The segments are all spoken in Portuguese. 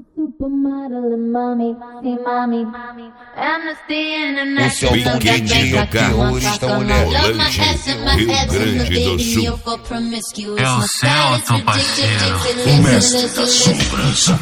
Supermodel and mommy, see mommy. Amnesty International Quem jogar hoje está olhando. Rio Grande do Sul. É o Celto, parceiro. O mestre das sombras.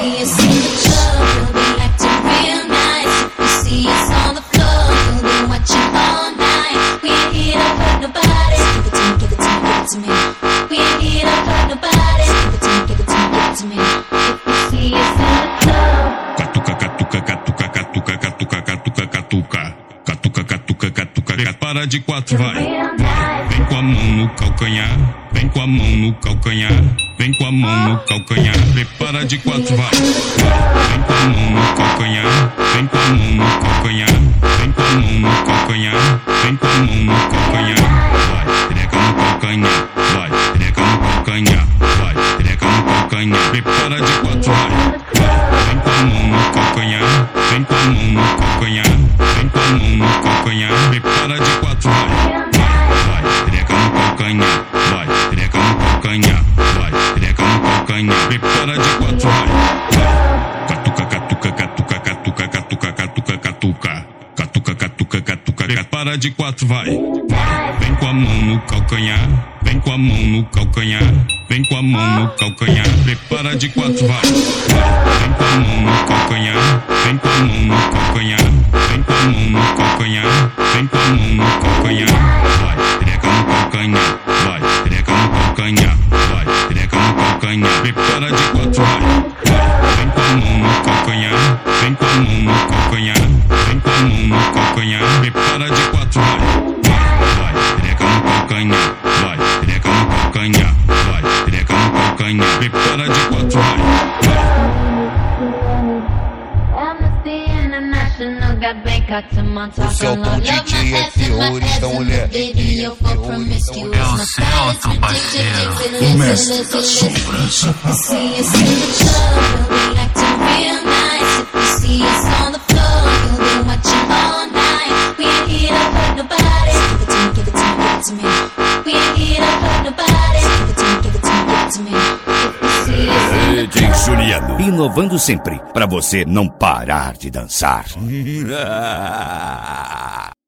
Para de quatro, vai. Vem com a mão no calcanhar, vem com a mão no calcanhar, vem com a mão no calcanhar. Prepara de quatro, vai. Vem com a mão no calcanhar, vem com a mão no calcanhar, vem com a mão no calcanhar, vem com a mão no calcanhar. Vai, treca no calcanhar, vai, treca no calcanhar, vai, treca no calcanhar. Prepara de quatro, vai. Vem com a mão no calcanhar, vem com a mão no calcanhar, vem com a mão no calcanhar. Prepara de quatro, vai. Vai, treca no calcanhar, vai, treca no calcanhar, vai, treca no calcanhar. Prepara de quatro, vai. Catuca, catuca, catuca, catuca, catuca, catuca, catuca. Catuca, catuca, catuca. Prepara de quatro, vai. Vem com a mão no calcanhar, vem com a mão no calcanhar, vem com a mão no calcanhar. Prepara de quatro, vai. Vem com a mão no calcanhar, vem com a mão no calcanhar, vem com a mão no calcanhar, vem com a mão no calcanhar. Vai, treca no calcanhar, vai, treca no calcanhar, vai, treca no calcanhar. Prepara de quatro, vai. Vem com a mão no calcanhar, vem com a mão no calcanhar, vem com a mão no calcanhar. Prepara de quatro, vai. Vai, treca no calcanhar, vai, treca no calcanhar, vai, treca no calcanhar. Prepara de quatro, vai. Amnesty International got Bangkok to Montauk. O Celton DJ é terrorista, mulher. É o Celto, parceiro. O mestre das sombras. DJ Juliano, inovando sempre, pra você não parar de dançar.